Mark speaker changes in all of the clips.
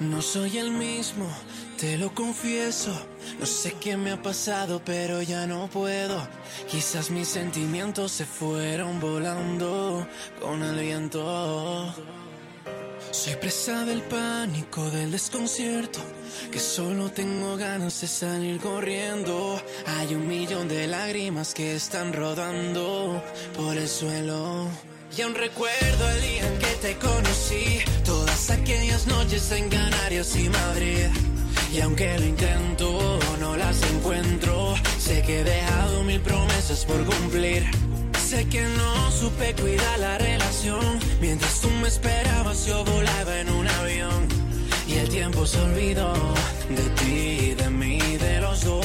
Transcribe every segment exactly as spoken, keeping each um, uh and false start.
Speaker 1: No soy el mismo, te lo confieso. No sé qué me ha pasado, pero ya no puedo. Quizás mis sentimientos se fueron volando con el viento. Soy presa del pánico, del desconcierto, que solo tengo ganas de salir corriendo. Hay un millón de lágrimas que están rodando por el suelo. Y aún recuerdo el día en que te conocí, todas aquellas noches en Canarias y Madrid. Y aunque lo intento, no las encuentro. Sé que he dejado mil promesas por cumplir. Sé que no supe cuidar la relación. Mientras tú me esperabas, yo volaba en un avión. Y el tiempo se olvidó de ti, de mí, de los dos.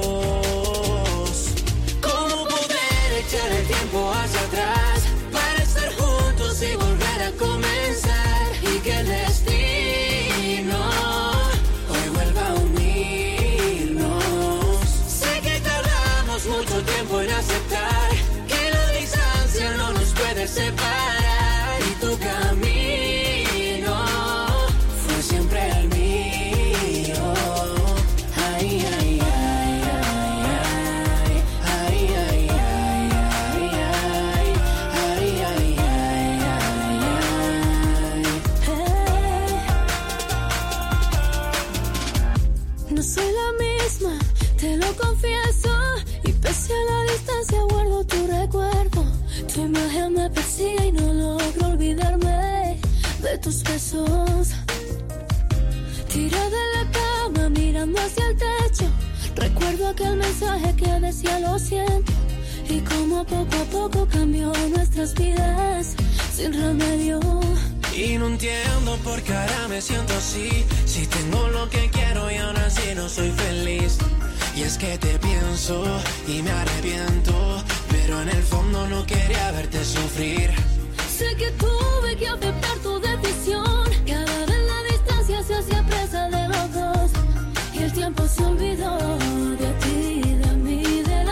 Speaker 1: ¿Cómo poder echar el tiempo hacia atrás para estar juntos y volver a comenzar? Y que el destino hoy vuelva a unirnos. Sé que tardamos mucho tiempo en aceptar que la distancia no nos puede separar. Y tu camino fue siempre el mío. Ay, ay, ay, ay, ay, ay, ay, ay, ay, ay, ay, ay.
Speaker 2: No soy la misma, te lo confieso. Y pese a la distancia guardo tu recuerdo. Tu imagen me persigue y no logro olvidarme de tus besos. Tirada en la cama mirando hacia el techo, recuerdo aquel mensaje que decía lo siento. Y como poco a poco cambió nuestras vidas sin remedio.
Speaker 1: Y no entiendo por qué ahora me siento así. Si tengo lo que quiero y aún así no soy feliz. Y es que te pienso y me arrepiento, pero en el fondo no quería verte sufrir.
Speaker 2: Sé que tuve que aceptar tu decisión. Cada vez la distancia se hacía presa de los dos. Y el tiempo se olvidó de ti, de mí, del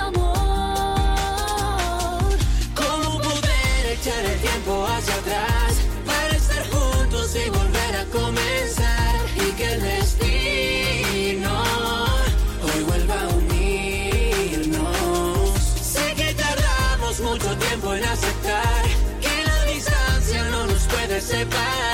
Speaker 2: amor.
Speaker 1: ¿Cómo poder echar el tiempo hacia atrás para estar juntos y volver a comenzar? Y que el destino hoy vuelva a unirnos. Sé que tardamos mucho tiempo en aceptar que la distancia no nos puede separar.